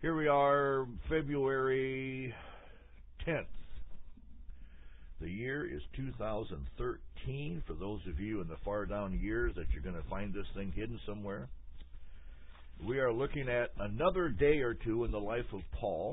Here we are, February 10th. The year is 2013. For those of you in the far down years that you're going to find this thing hidden somewhere, we are looking at another day or two in the life of Paul.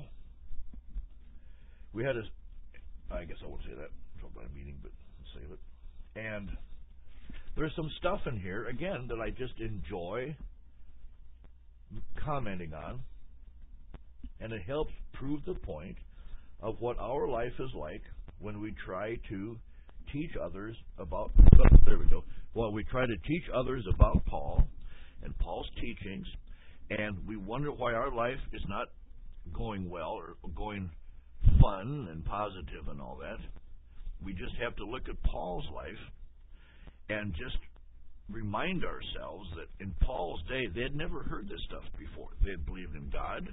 We had I guess I won't say that. It's about a meeting, but I'll save it. And there's some stuff in here, again, that I just enjoy commenting on. And it helps prove the point of what our life is like when we try to teach others about, Well, we try to teach others about Paul and Paul's teachings, and we wonder why our life is not going well or going fun and positive and all that. We just have to look at Paul's life and just remind ourselves that in Paul's day, they had never heard this stuff before. They had believed in God.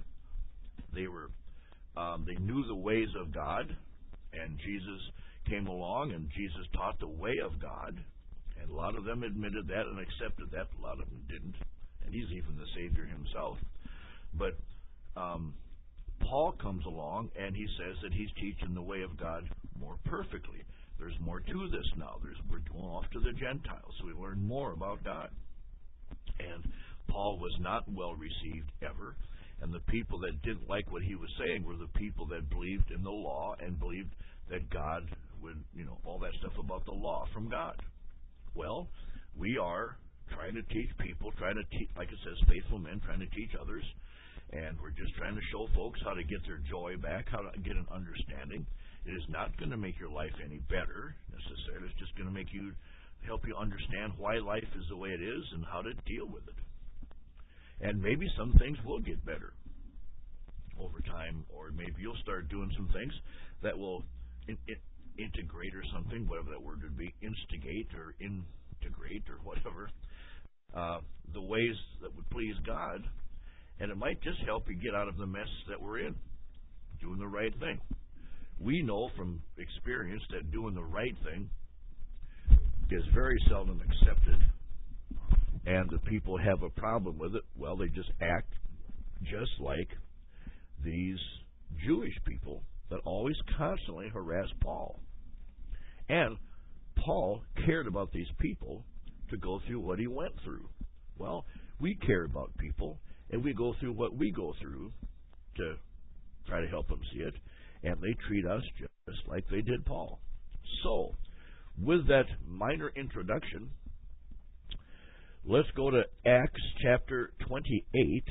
They knew the ways of God, and Jesus came along, and Jesus taught the way of God, and a lot of them admitted that and accepted that. A lot of them didn't, and he's even the Savior himself. But Paul comes along, and he says that he's teaching the way of God more perfectly. There's more to this now. We're going off to the Gentiles, so we learn more about God. And Paul was not well received ever. And the people that didn't like what he was saying were the people that believed in the law and believed that God would, all that stuff about the law from God. Well, we are trying to teach people, like it says, faithful men, trying to teach others. And we're just trying to show folks how to get their joy back, how to get an understanding. It is not going to make your life any better, necessarily. It's just going to help you understand why life is the way it is and how to deal with it. And maybe some things will get better over time, or maybe you'll start doing some things that will integrate or something, whatever that word would be, instigate or integrate or whatever, the ways that would please God. And it might just help you get out of the mess that we're in, doing the right thing. We know from experience that doing the right thing is very seldom accepted. And the people have a problem with it. Well, they just act just like these Jewish people that always constantly harass Paul. And Paul cared about these people to go through what he went through. Well, we care about people, and we go through what we go through to try to help them see it. And they treat us just like they did Paul. So, with that minor introduction, let's go to Acts chapter 28,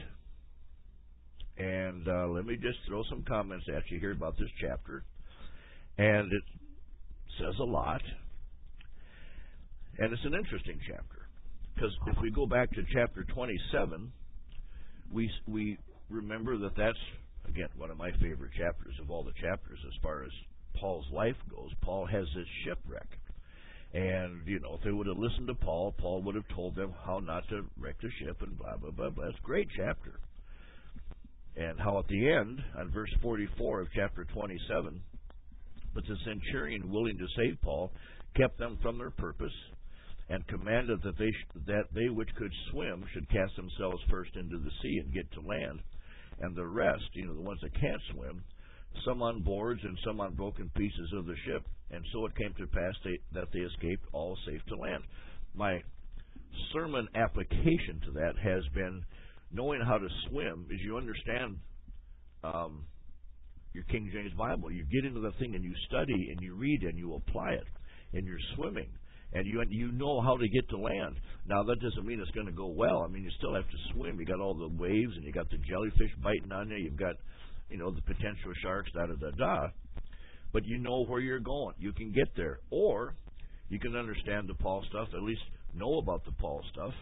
and let me just throw some comments at you here about this chapter. And it says a lot, and it's an interesting chapter, because if we go back to chapter 27, we remember that that's, again, one of my favorite chapters of all the chapters as far as Paul's life goes. Paul has this shipwreck. And, if they would have listened to Paul, Paul would have told them how not to wreck the ship and blah, blah, blah, blah. It's a great chapter. And how at the end, on verse 44 of chapter 27, but the centurion, willing to save Paul, kept them from their purpose and commanded that they which could swim should cast themselves first into the sea and get to land. And the rest, the ones that can't swim, some on boards and some on broken pieces of the ship. And so it came to pass that they escaped all safe to land. My sermon application to that has been knowing how to swim is you understand your King James Bible. You get into the thing and you study and you read and you apply it. And you're swimming. And you know how to get to land. Now, that doesn't mean it's going to go well. I mean, you still have to swim. You got all the waves and you got the jellyfish biting on you. You've got the potential sharks, da-da-da-da. But you know where you're going. You can get there. Or you can understand the Paul stuff, at least know about the Paul stuff,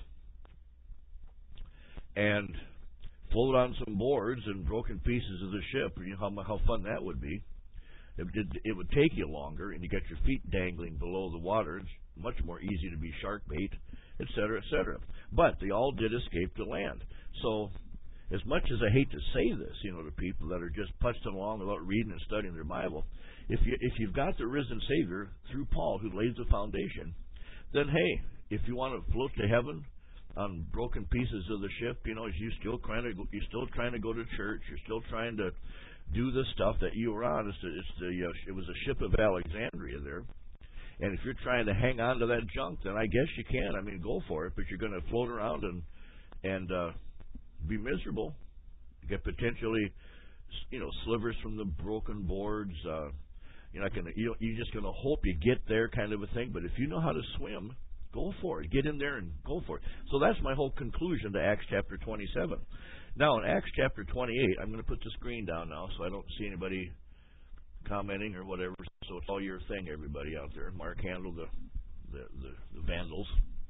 and float on some boards and broken pieces of the ship. You know how fun that would be. It would take you longer, and you got your feet dangling below the water. It's much more easy to be shark bait, etc., etc. But they all did escape to land. So, as much as I hate to say this, to people that are just putzing along without reading and studying their Bible, if you've got the risen Savior through Paul who lays the foundation, then hey, if you want to float to heaven, on broken pieces of the ship. You you're still trying to go to church. You're still trying to do the stuff that you were on. It was a ship of Alexandria there. And if you're trying to hang on to that junk, then I guess you can. I mean, go for it. But you're going to float around and be miserable. You get potentially, slivers from the broken boards. You're not gonna. You're just going to hope you get there, kind of a thing. But if you know how to swim, go for it. Get in there and go for it. So that's my whole conclusion to Acts chapter 27. Now, in Acts chapter 28, I'm going to put the screen down now so I don't see anybody commenting or whatever. So it's all your thing, everybody out there. Mark handled the vandals,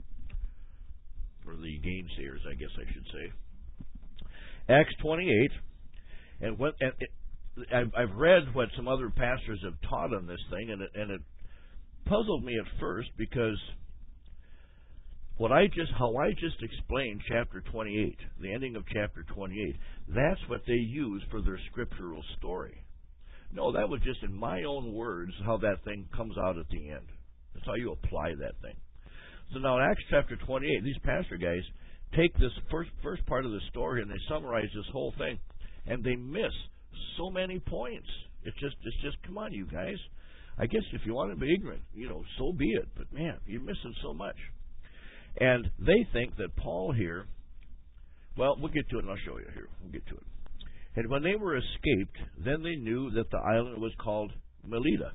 or the gainsayers, I guess I should say. Acts 28, I've read what some other pastors have taught on this thing, and it puzzled me at first because how I just explained chapter 28, the ending of chapter 28, that's what they use for their scriptural story. No, that was just in my own words how that thing comes out at the end. That's how you apply that thing. So now in Acts chapter 28, these pastor guys take this first part of the story and they summarize this whole thing, and they miss so many points. It's just come on, you guys. I guess if you want to be ignorant, so be it. But man, you're missing so much. And they think that Paul here, well, we'll get to it and I'll show you here. We'll get to it. And when they were escaped, then they knew that the island was called Melita.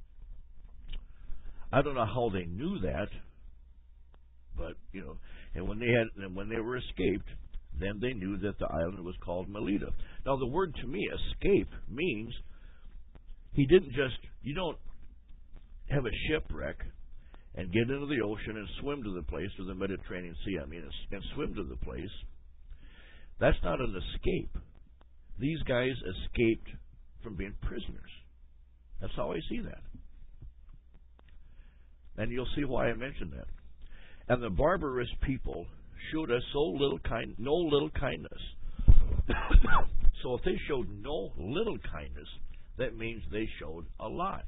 I don't know how they knew that, but and when they were escaped, then they knew that the island was called Melita. Now the word to me, escape, means you don't have a shipwreck and get into the ocean and swim to the place, or the Mediterranean Sea, and swim to the place. That's not an escape. These guys escaped from being prisoners. That's how I see that. And you'll see why I mentioned that. And the barbarous people showed us no little kindness. So if they showed no little kindness, that means they showed a lot.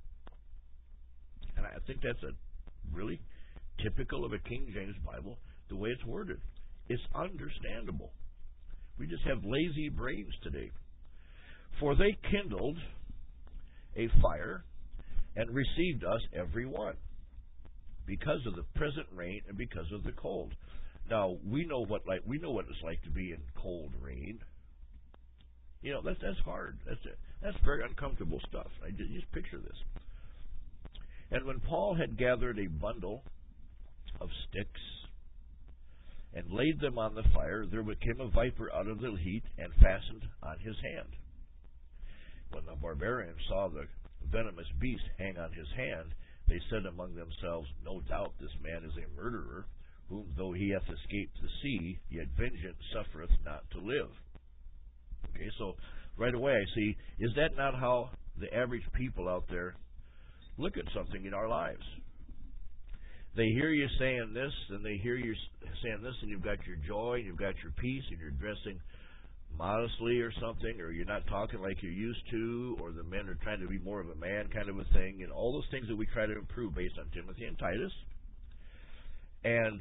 And I think that's a really typical of a King James Bible, the way it's worded. It's understandable. We just have lazy brains today. For they kindled a fire and received us every one, because of the present rain and because of the cold. Now we know what it's like to be in cold rain. That's hard. That's very uncomfortable stuff. I just picture this. And when Paul had gathered a bundle of sticks and laid them on the fire, there came a viper out of the heat and fastened on his hand. When the barbarians saw the venomous beast hang on his hand, they said among themselves, no doubt this man is a murderer, whom though he hath escaped the sea, yet vengeance suffereth not to live. Okay, so right away I see, is that not how the average people out there look at something in our lives? They hear you saying this, and they hear you saying this, and you've got your joy, and you've got your peace, and you're dressing modestly or something, or you're not talking like you used to, or the men are trying to be more of a man kind of a thing, and all those things that we try to improve based on Timothy and Titus. And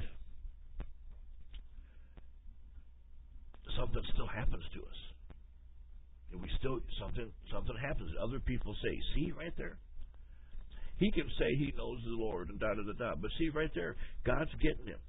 something still happens to us. And something happens. Other people say, see right there? He can say he knows the Lord and da-da-da-da. But see right there, God's getting him.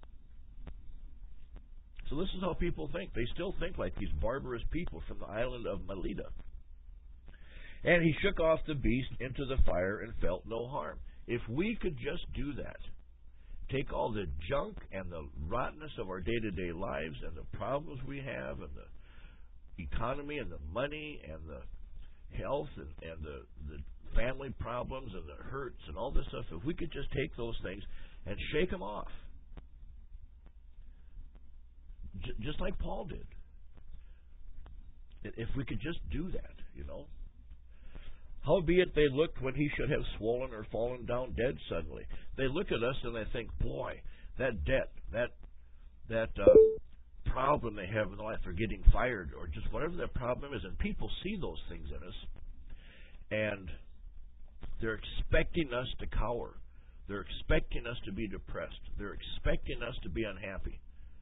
So this is how people think. They still think like these barbarous people from the island of Melita. And he shook off the beast into the fire and felt no harm. If we could just do that, take all the junk and the rottenness of our day-to-day lives and the problems we have and the economy and the money and the health and the family problems and the hurts and all this stuff, if we could just take those things and shake them off, just like Paul did. If we could just do that, Howbeit they looked when he should have swollen or fallen down dead suddenly. They look at us and they think, boy, that debt, that problem they have in life, or getting fired, or just whatever that problem is, and people see those things in us, and they're expecting us to cower. They're expecting us to be depressed. They're expecting us to be unhappy.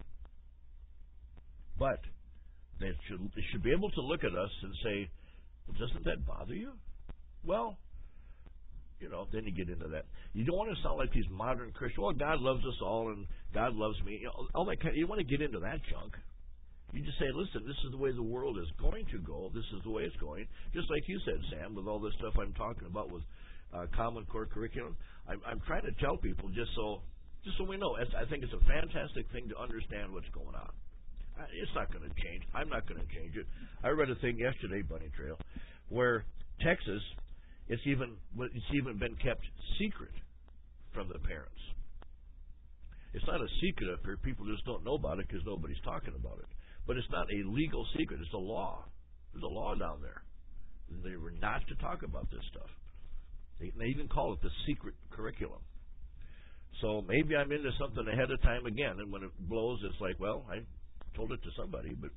But they should be able to look at us and say, well, doesn't that bother you? Well, then you get into that. You don't want to sound like these modern Christians. Well, God loves us all, and God loves me. All that kind. You want to get into that junk. You just say, listen, this is the way the world is going to go. This is the way it's going. Just like you said, Sam, with all this stuff I'm talking about with Common Core curriculum, I'm trying to tell people just so we know. I think it's a fantastic thing to understand what's going on. It's not going to change. I'm not going to change it. I read a thing yesterday, Bunny Trail, where Texas, it's even been kept secret from the parents. It's not a secret up here. People just don't know about it because nobody's talking about it. But it's not a legal secret. It's a law. There's a law down there. They were not to talk about this stuff. They even call it the secret curriculum. So maybe I'm into something ahead of time again, and when it blows, it's like, well, I told it to somebody. But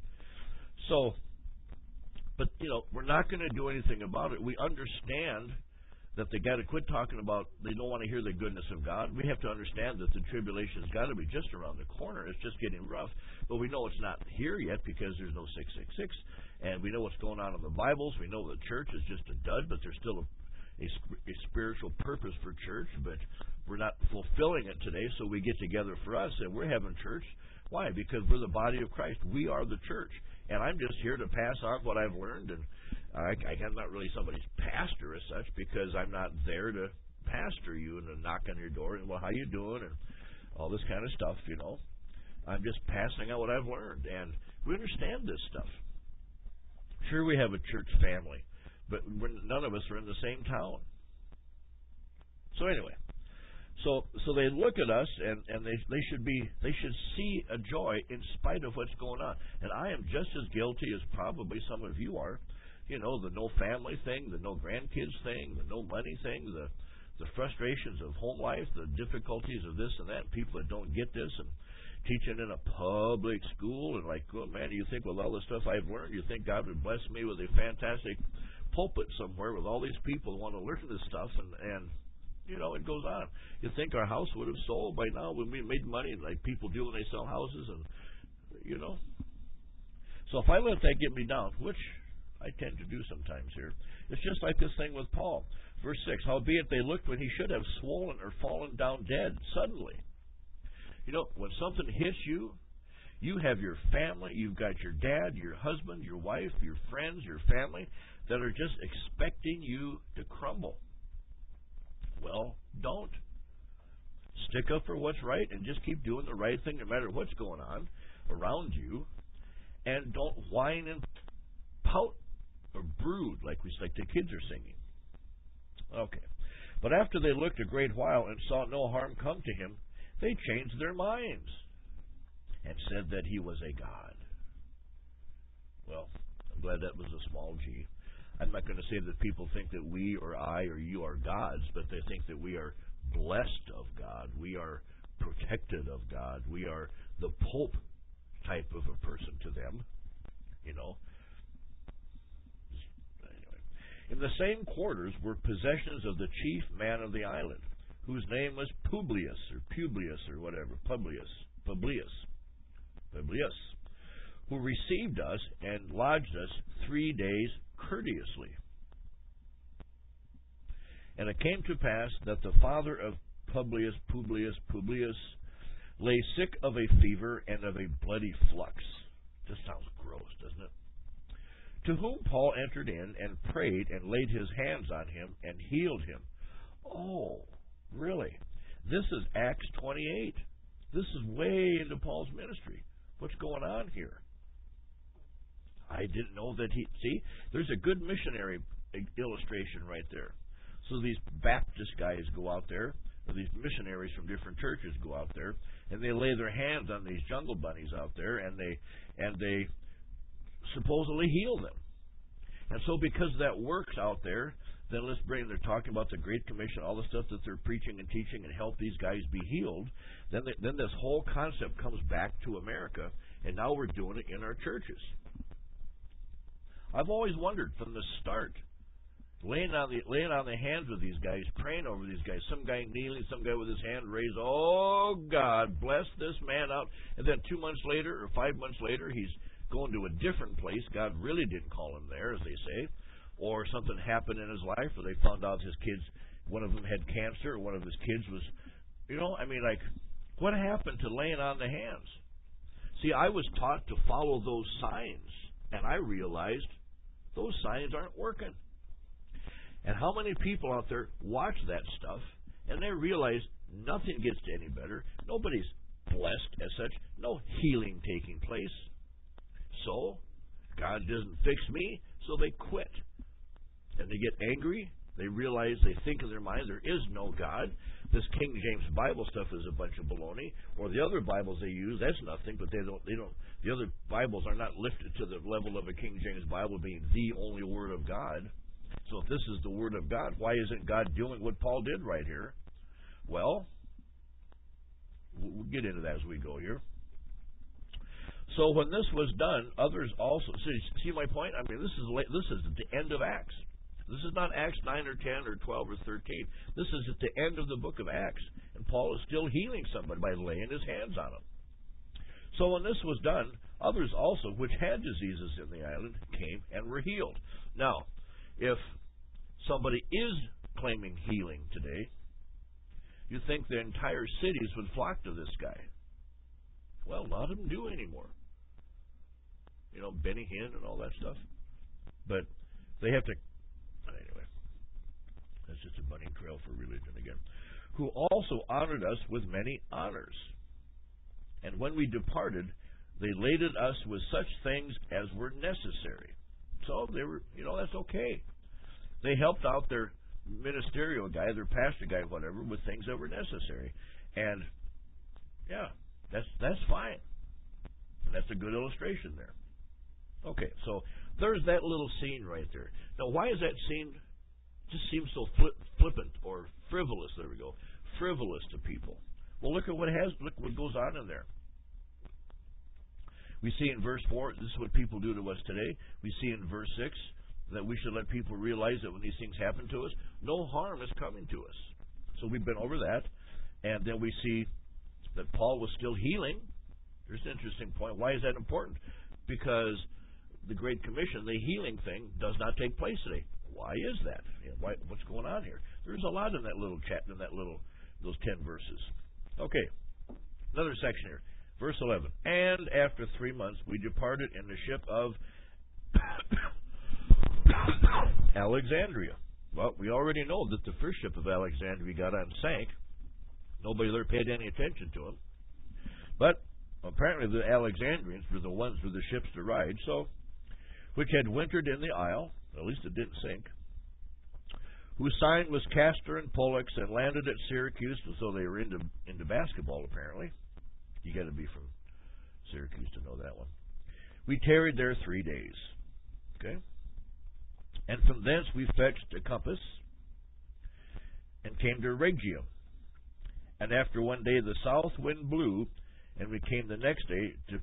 we're not going to do anything about it. We understand that they got to quit talking about, they don't want to hear the goodness of God. We have to understand that the tribulation's got to be just around the corner. It's just getting rough. But we know it's not here yet because there's no 666. And we know what's going on in the Bibles. We know the church is just a dud, but there's still a spiritual purpose for church. But we're not fulfilling it today, so we get together for us, and we're having church. Why? Because we're the body of Christ. We are the church. And I'm just here to pass on what I've learned, and I'm not really somebody's pastor as such because I'm not there to pastor you and to knock on your door and, well, how you doing and all this kind of stuff, I'm just passing out what I've learned, and we understand this stuff. Sure, we have a church family, but none of us are in the same town. So anyway, so they look at us and they should see a joy in spite of what's going on. And I am just as guilty as probably some of you are. The no family thing, the no grandkids thing, the no money thing, the frustrations of home life, the difficulties of this and that, people that don't get this, and teaching in a public school, and like, oh man, you think with all the stuff I've learned, you think God would bless me with a fantastic pulpit somewhere with all these people who want to learn this stuff, and it goes on. You think our house would have sold by now when we made money, like people do when they sell houses, and So if I let that get me down, which I tend to do sometimes here, it's just like this thing with Paul. Verse 6, howbeit they looked when he should have swollen or fallen down dead suddenly. When something hits you, you have your family, you've got your dad, your husband, your wife, your friends, your family that are just expecting you to crumble. Well, don't. Stick up for what's right and just keep doing the right thing no matter what's going on around you. And don't whine and pout or brood like the kids are singing. Okay. But after they looked a great while and saw no harm come to him, they changed their minds and said that he was a god. Well, I'm glad that was a small g. I'm not going to say that people think that we or I or you are gods, but they think that we are blessed of God. We are protected of God. We are the Pope type of a person to them. Anyway. In the same quarters were possessions of the chief man of the island, whose name was Publius, or whatever, Publius, who received us and lodged us 3 days courteously. And it came to pass that the father of Publius, lay sick of a fever and of a bloody flux. Just sounds gross, doesn't it? To whom Paul entered in and prayed and laid his hands on him and healed him. Oh, really? This is Acts 28. This is way into Paul's ministry. What's going on here? I didn't know that see, there's a good missionary illustration right there. So these Baptist guys go out there, or these missionaries from different churches go out there, and they lay their hands on these jungle bunnies out there, and they supposedly heal them. And so because that works out there, then they're talking about the Great Commission, all the stuff that they're preaching and teaching and help these guys be healed. Then this whole concept comes back to America, and now we're doing it in our churches. I've always wondered from the start, laying on the hands of these guys, praying over these guys. Some guy kneeling, some guy with his hand raised. Oh, God, bless this man out. And then 2 months later or 5 months later, he's going to a different place. God really didn't call him there, as they say. Or something happened in his life, or they found out his kids, one of them had cancer, or one of his kids was, what happened to laying on the hands? See, I was taught to follow those signs, and I realized those signs aren't working. And how many people out there watch that stuff, and they realize nothing gets any better, nobody's blessed as such, no healing taking place. So, God doesn't fix me, so they quit. And they get angry. They realize, they think in their mind, there is no God. This King James Bible stuff is a bunch of baloney. Or the other Bibles they use, that's nothing, but they don't. The other Bibles are not lifted to the level of a King James Bible being the only Word of God. So if this is the Word of God, why isn't God doing what Paul did right here? Well, we'll get into that as we go here. So when this was done, others also see my point. I mean, this is at the end of Acts. This is not Acts 9 or 10 or 12 or 13. This is at the end of the book of Acts, and Paul is still healing somebody by laying his hands on them. So when this was done, others also, which had diseases in the island, came and were healed. Now, if somebody is claiming healing today, you think the entire cities would flock to this guy. Well, none of them do anymore. Benny Hinn and all that stuff. But they have to... Anyway, that's just a bunny trail for religion again. Who also honored us with many honors. And when we departed, they laded us with such things as were necessary. So they were, that's okay. They helped out their ministerial guy, their pastor guy, whatever, with things that were necessary. And, yeah, that's fine. And that's a good illustration there. Okay, so there's that little scene right there. Now, why is that scene just seems so flippant or frivolous? There we go. Frivolous to people. Well, look what goes on in there. We see in verse 4, this is what people do to us today. We see in verse 6 that we should let people realize that when these things happen to us, no harm is coming to us. So we've been over that. And then we see that Paul was still healing. There's an interesting point. Why is that important? Because the Great Commission, the healing thing, does not take place today. Why is that? What's going on here? There's a lot in that little chat, in those 10 verses. Okay, another section here. Verse 11. And after 3 months, we departed in the ship of Alexandria. Well, we already know that the first ship of Alexandria got on and sank. Nobody there paid any attention to them. But apparently the Alexandrians were the ones with the ships to ride, which had wintered in the isle, at least it didn't sink, whose sign was Castor and Pollux, and landed at Syracuse, so they were into basketball apparently. You got to be from Syracuse to know that one. We tarried there 3 days. Okay? And from thence we fetched a compass and came to Rhegium. And after 1 day the south wind blew, and we came the next day to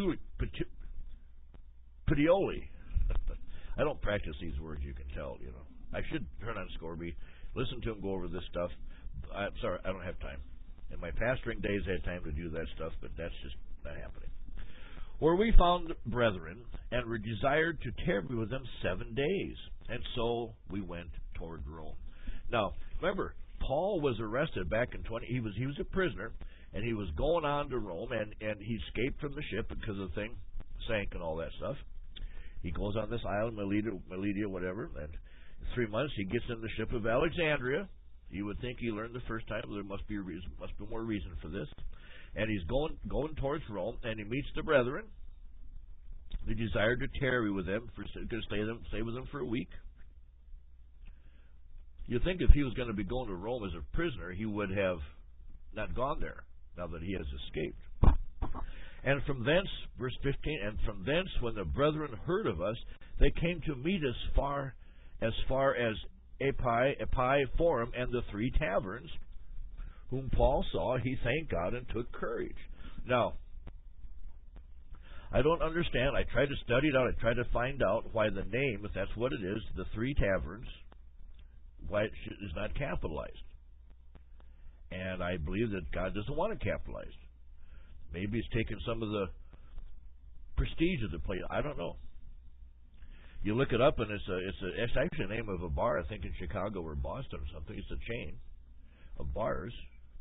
Puteoli. I don't practice these words, you can tell, I should turn on Scorby, listen to him go over this stuff. I'm sorry, I don't have time. In my pastoring days, I had time to do that stuff, but that's just not happening. Where we found brethren, and were desired to tarry with them 7 days. And so we went toward Rome. Now, remember, Paul was arrested back in he was a prisoner, and he was going on to Rome, and he escaped from the ship because the thing sank and all that stuff. He goes on this island, Melita, whatever, and in 3 months he gets in the ship of Alexandria. You would think he learned the first time. There must be more reason for this. And he's going towards Rome, and he meets the brethren. They desired to tarry with them, stay with them for a week. You'd think if he was going to be going to Rome as a prisoner, he would have not gone there, now that he has escaped. And from thence, verse 15, and from thence, when the brethren heard of us, they came to meet us as far as Appi Forum and the 3 taverns, whom Paul saw. He thanked God and took courage. Now, I don't understand. I tried to study it out. I tried to find out why the name, if that's what it is, the 3 taverns, why it is not capitalized. And I believe that God doesn't want it capitalized. Maybe He's taken some of the prestige of the place. I don't know. You look it up, and it's actually the name of a bar, I think in Chicago or Boston or something. It's a chain of bars.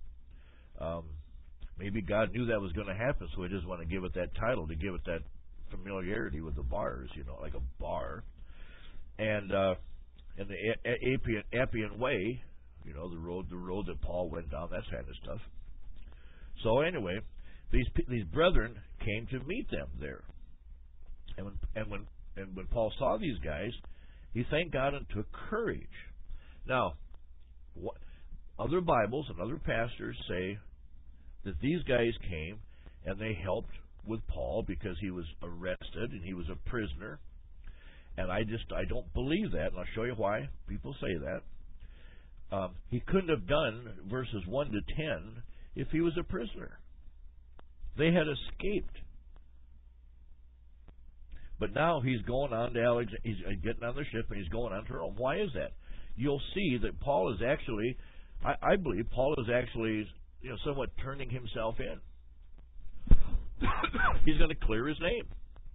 Maybe God knew that was going to happen, so He doesn't want to give it that title, to give it that familiarity with the bars, like a bar. And in the Appian Way, the road that Paul went down, that kind of stuff. So anyway, these brethren came to meet them there, and when Paul saw these guys, he thanked God and took courage. Now, other Bibles and other pastors say that these guys came and they helped with Paul because he was arrested and he was a prisoner. And I don't believe that, and I'll show you why people say that. He couldn't have done verses 1 to 10 if he was a prisoner. They had escaped. But now he's going on to Alexandria. He's getting on the ship and he's going on to Rome. Why is that? You'll see that Paul is actually, I believe Paul is actually, somewhat turning himself in. He's going to clear his name.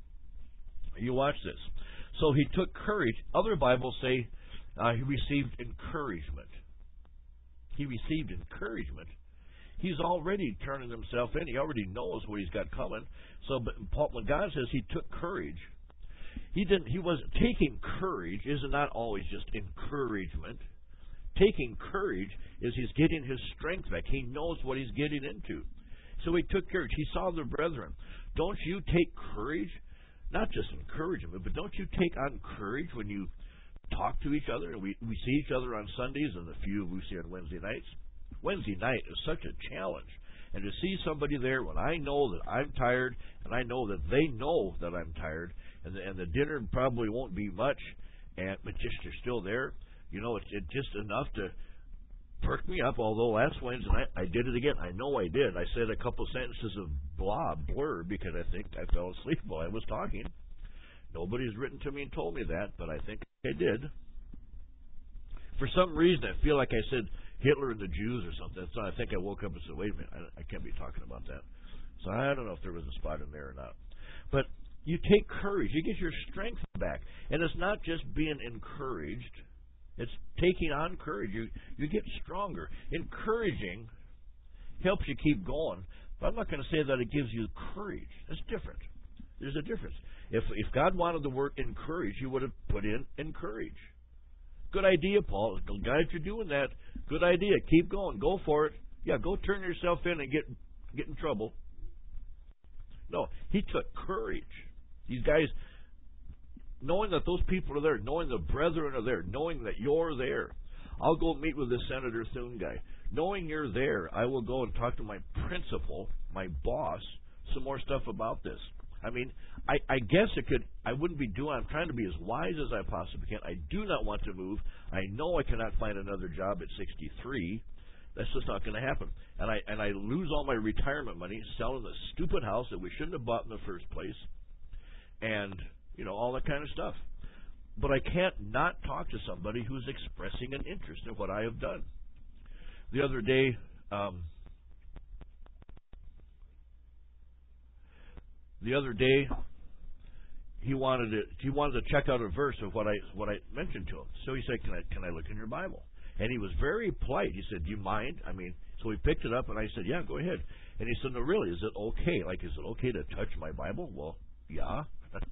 You watch this. So he took courage. Other Bibles say he received encouragement. He received encouragement. He's already turning himself in. He already knows what he's got coming. So, but Paul, when God says he took courage, he wasn't taking courage. Is not always just encouragement. Taking courage is he's getting his strength back. He knows what he's getting into. So he took courage. He saw the brethren. Don't you take courage? Not just encouragement, but don't you take on courage when you talk to each other? We see each other on Sundays, and the few we see on Wednesday nights. Wednesday night is such a challenge. And to see somebody there when I know that I'm tired, and I know that they know that I'm tired, and the dinner probably won't be much, but just you're still there, it's just enough to perk me up. Although last Wednesday night I did it again. I know I did. I said a couple sentences of blur, because I think I fell asleep while I was talking. Nobody's written to me and told me that, but I think I did. For some reason, I feel like I said Hitler and the Jews or something. So I think I woke up and said, wait a minute, I can't be talking about that. So I don't know if there was a spot in there or not. But you take courage. You get your strength back. And it's not just being encouraged. It's taking on courage. You get stronger. Encouraging helps you keep going. But I'm not going to say that it gives you courage. That's different. There's a difference. If God wanted the word encourage, He would have put in encourage. Good idea, Paul. Guys, you're doing that. Good idea. Keep going. Go for it. Yeah, go turn yourself in and get in trouble. No, he took courage. These guys, knowing that those people are there, knowing the brethren are there, knowing that you're there. I'll go meet with this Senator Thune guy. Knowing you're there, I will go and talk to my principal, my boss, some more stuff about this. I mean, I guess I wouldn't be doing, I'm trying to be as wise as I possibly can. I do not want to move. I know I cannot find another job at 63. That's just not going to happen. And I lose all my retirement money selling the stupid house that we shouldn't have bought in the first place. And, all that kind of stuff. But I can't not talk to somebody who's expressing an interest in what I have done. The other day, he wanted to check out a verse of what I mentioned to him. So he said, "Can I look in your Bible?" And he was very polite. He said, "Do you mind?" So he picked it up, and I said, "Yeah, go ahead." And he said, "No, really, is it okay? Is it okay to touch my Bible?" Well, yeah,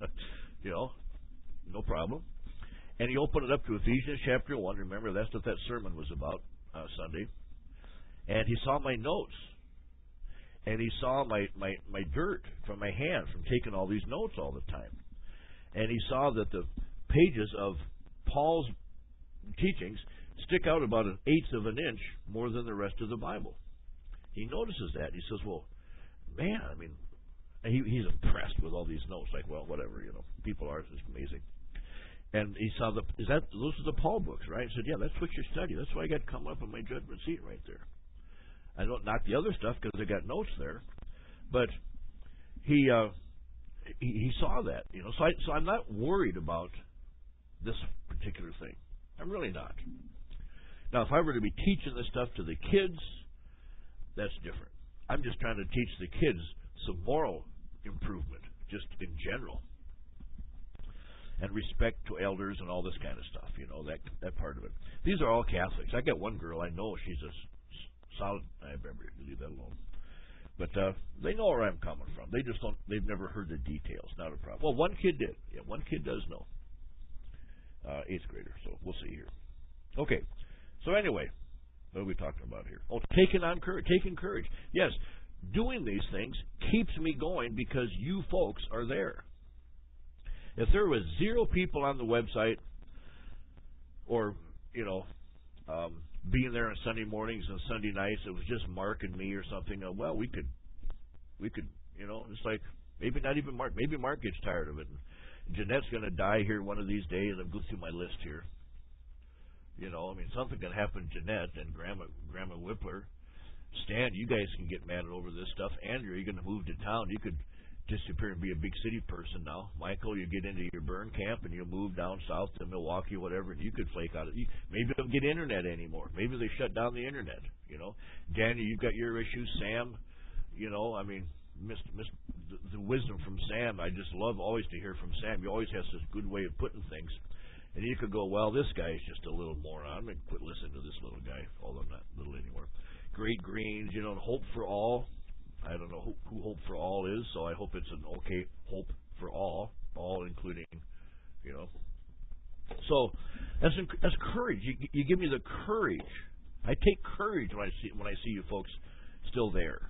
no problem. And he opened it up to Ephesians chapter 1. Remember, that's what that sermon was about Sunday. And he saw my notes. And he saw my dirt from my hand from taking all these notes all the time. And he saw that the pages of Paul's teachings stick out about 1/8 of an inch more than the rest of the Bible. He notices that. He says, well, man, he's impressed with all these notes. Like, well, whatever, people are. It's amazing. And he saw those are the Paul books, right? He said, yeah, that's what you study. That's why I got to come up in my judgment seat right there. I don't knock the other stuff because I got notes there, but he saw that, So I'm not worried about this particular thing. I'm really not. Now, if I were to be teaching this stuff to the kids, that's different. I'm just trying to teach the kids some moral improvement, just in general, and respect to elders and all this kind of stuff. That part of it. These are all Catholics. I got one girl I know. She's a solid. I remember to leave that alone. But they know where I'm coming from. They just don't. They've never heard the details. Not a problem. Well, one kid did. Yeah, one kid does know. 8th grader. So we'll see here. Okay. So anyway, what are we talking about here? Oh, taking courage. Yes, doing these things keeps me going because you folks are there. If there was 0 people on the website, or being there on Sunday mornings and Sunday nights, it was just Mark and me or something. Well, we could, it's like maybe not even Mark. Maybe Mark gets tired of it. And Jeanette's going to die here one of these days. I'll go through my list here. Something can happen to Jeanette and Grandma Whippler. Stan, you guys can get mad over this stuff. Andrew, you're going to move to town. You could disappear and be a big city person now. Michael, you get into your burn camp and you move down south to Milwaukee, whatever, and you could flake out. Maybe they don't get internet anymore. Maybe they shut down the internet. Daniel, you've got your issues. Sam, the wisdom from Sam. I just love always to hear from Sam. He always has this good way of putting things. And you could go, well, this guy is just a little moron. I'm going to quit listening to this little guy, although I'm not little anymore. Great Greens, Hope for All. I don't know who Hope for All is, so I hope it's an okay Hope for all including, So that's courage. You give me the courage. I take courage when I see you folks still there.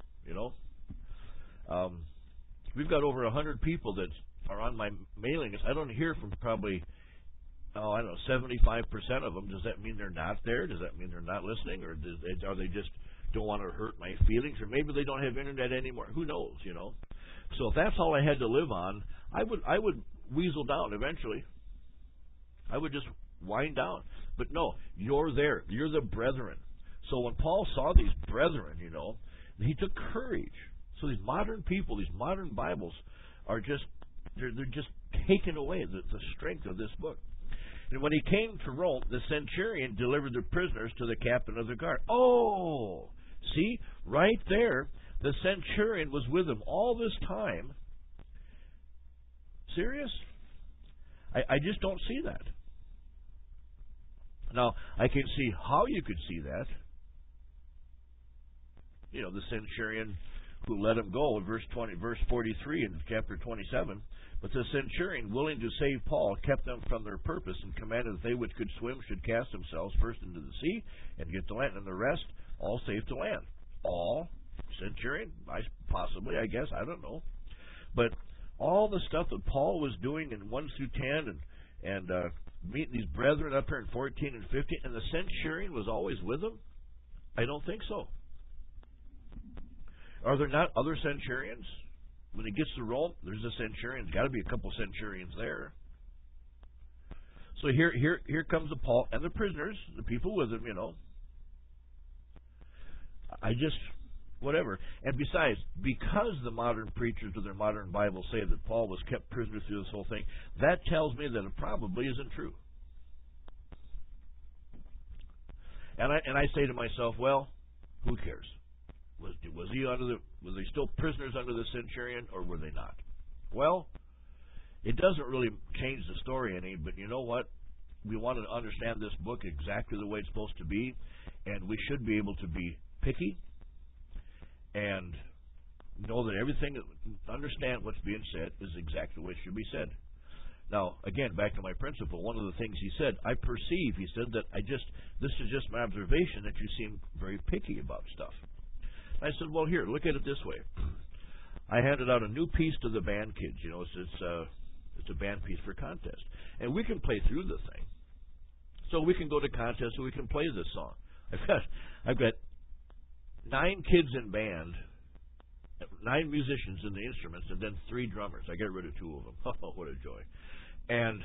We've got over 100 people that are on my mailing list. I don't hear from probably 75% of them. Does that mean they're not there? Does that mean they're not listening, or are they just don't want to hurt my feelings, or maybe they don't have internet anymore? Who knows? So if that's all I had to live on, I would weasel down eventually. I would just wind down. But no, you're there. You're the brethren. So when Paul saw these brethren, he took courage. So these modern people, these modern Bibles are just they're just taken away the strength of this book. And when he came to Rome, the centurion delivered the prisoners to the captain of the guard. Oh, see, right there, the centurion was with him all this time. Serious? I just don't see that. Now, I can see how you could see that. The centurion who let him go in verse 43 in chapter 27. But the centurion, willing to save Paul, kept them from their purpose and commanded that they which could swim should cast themselves first into the sea and get to land, and the rest all safe to land. All? Centurion? Possibly, I guess. I don't know. But all the stuff that Paul was doing in 1 through 10 and meeting these brethren up here in 14 and 15, and the centurion was always with them? I don't think so. Are there not other centurions? When he gets to Rome, there's a centurion. There's got to be a couple centurions there. So here comes the Paul and the prisoners, the people with him, whatever. And besides, because the modern preachers of their modern Bibles say that Paul was kept prisoner through this whole thing, that tells me that it probably isn't true. And I say to myself, well, who cares? Was they still prisoners under the centurion, or were they not? Well, it doesn't really change the story any, but you know what? We want to understand this book exactly the way it's supposed to be, and we should be able to be picky and know that understand what's being said is exactly what should be said. Now, again, back to my principle, one of the things he said, I perceive, he said, that this is just my observation, that you seem very picky about stuff. I said, well, here, look at it this way. I handed out a new piece to the band kids. It's a band piece for contest. And we can play through the thing. So we can go to contests and we can play this song. I've got 9 kids in band, 9 musicians in the instruments, and then 3 drummers. I got rid of 2 of them. Oh, what a joy. And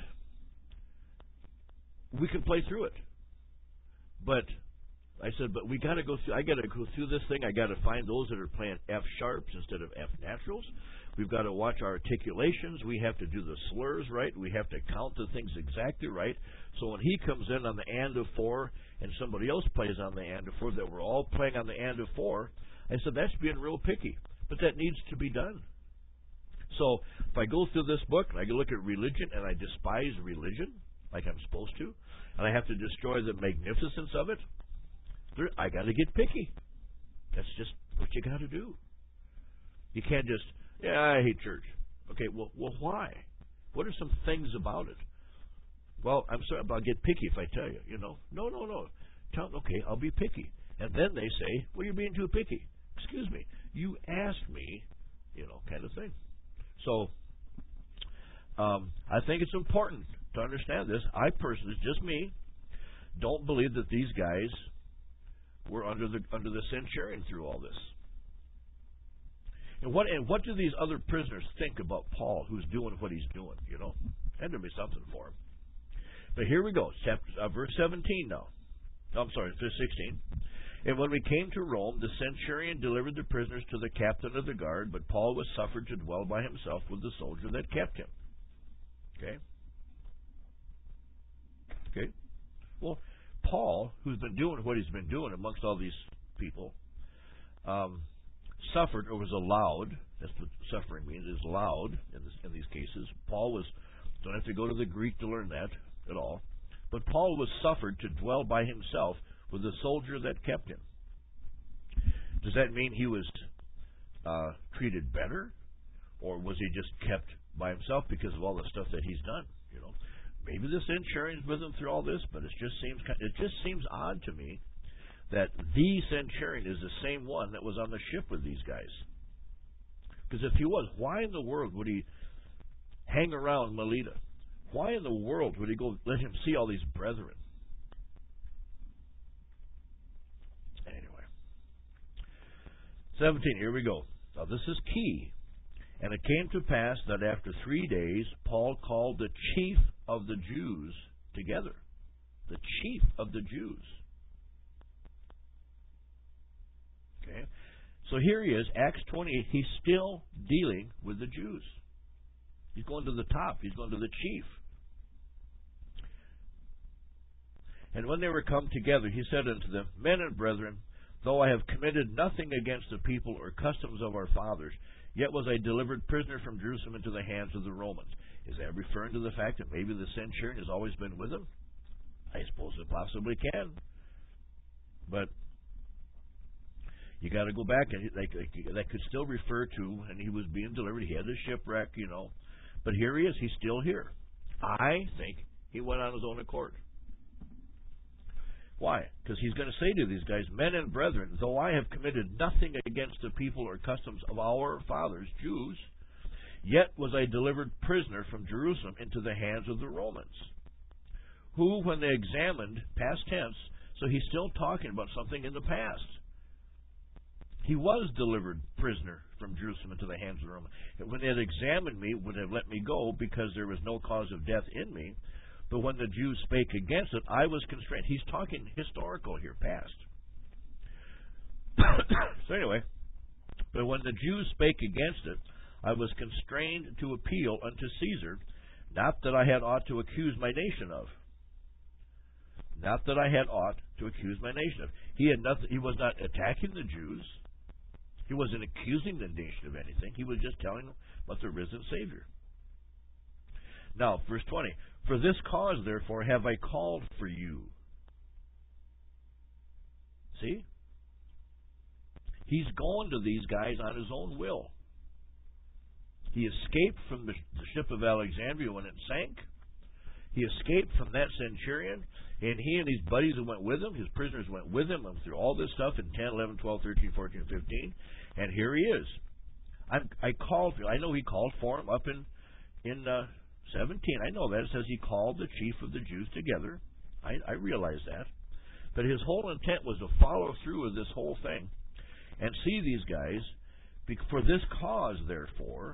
we can play through it. But I said, but I got to go through this thing. I got to find those that are playing F sharps instead of F naturals. We've got to watch our articulations. We have to do the slurs right. We have to count the things exactly right. So when he comes in on the and of four and somebody else plays on the and of four, that we're all playing on the and of four, I said, that's being real picky. But that needs to be done. So if I go through this book and I look at religion and I despise religion like I'm supposed to, and I have to destroy the magnificence of it, I got to get picky. That's just what you got to do. You can't just, I hate church. Okay, well, why? What are some things about it? Well, I'm sorry, I'll get picky if I tell you. No. Okay, I'll be picky. And then they say, well, you're being too picky. Excuse me. You asked me, kind of thing. So, I think it's important to understand this. I personally, just me, don't believe that these guys were under the centurion through all this. And what do these other prisoners think about Paul, who's doing what he's doing? Had to be something for him. But here we go, verse 17 now. Verse 16. And when we came to Rome, the centurion delivered the prisoners to the captain of the guard, but Paul was suffered to dwell by himself with the soldier that kept him. Okay. Well, Paul, who's been doing what he's been doing amongst all these people, suffered or was allowed. That's what suffering means, is allowed in these cases. Paul don't have to go to the Greek to learn that at all. But Paul was suffered to dwell by himself with the soldier that kept him. Does that mean he was treated better? Or was he just kept by himself because of all the stuff that he's done? Maybe the centurion's with him through all this, but it just seems odd to me that the centurion is the same one that was on the ship with these guys. Because if he was, why in the world would he hang around Melita? Why in the world would he go let him see all these brethren? Anyway. 17, here we go. Now this is key. And it came to pass that after 3 days, Paul called the chief of the Jews together. The chief of the Jews. Okay. So here he is, Acts 28. He's still dealing with the Jews. He's going to the top. He's going to the chief. And when they were come together, he said unto them, Men and brethren, though I have committed nothing against the people or customs of our fathers, yet was I delivered prisoner from Jerusalem into the hands of the Romans. Is that referring to the fact that maybe the centurion has always been with him? I suppose it possibly can. But you got to go back, and that could still refer to, and he was being delivered. He had a shipwreck, But here he is. He's still here. I think he went on his own accord. Why? Because he's going to say to these guys, Men and brethren, though I have committed nothing against the people or customs of our fathers, Jews, yet was I delivered prisoner from Jerusalem into the hands of the Romans, who, when they examined, past tense, so he's still talking about something in the past. He was delivered prisoner from Jerusalem into the hands of the Romans. And when they had examined me, would have let me go, because there was no cause of death in me. But when the Jews spake against it, I was constrained. He's talking historical here, past. So anyway, but when the Jews spake against it, I was constrained to appeal unto Caesar, not that I had aught to accuse my nation of. Not that I had aught to accuse my nation of. He had nothing. He was not attacking the Jews. He wasn't accusing the nation of anything. He was just telling them about the risen Savior. Now, verse 20. For this cause, therefore, have I called for you. See? He's going to these guys on his own will. He escaped from the ship of Alexandria when it sank. He escaped from that centurion, and he and his buddies who went with him, his prisoners went with him through all this stuff in 10, 11, 12, 13, 14, 15. And here he is. I called for him. I know he called for him up in 17. I know that. It says he called the chief of the Jews together. I realize that. But his whole intent was to follow through with this whole thing and see these guys. For this cause, therefore,